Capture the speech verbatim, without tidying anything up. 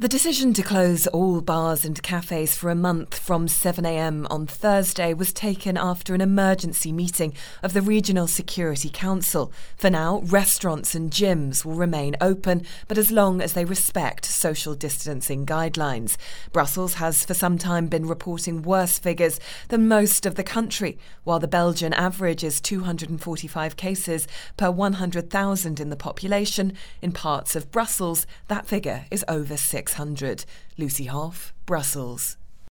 The decision to close all bars and cafes for a month from seven a m on Thursday was taken after an emergency meeting of the Regional Security Council. For now, restaurants and gyms will remain open, but as long as they respect social distancing guidelines. Brussels has for some time been reporting worse figures than most of the country. While the Belgian average is two hundred forty-five cases per one hundred thousand in the population, in parts of Brussels that figure is over six hundred. Lucy Hoff, Brussels.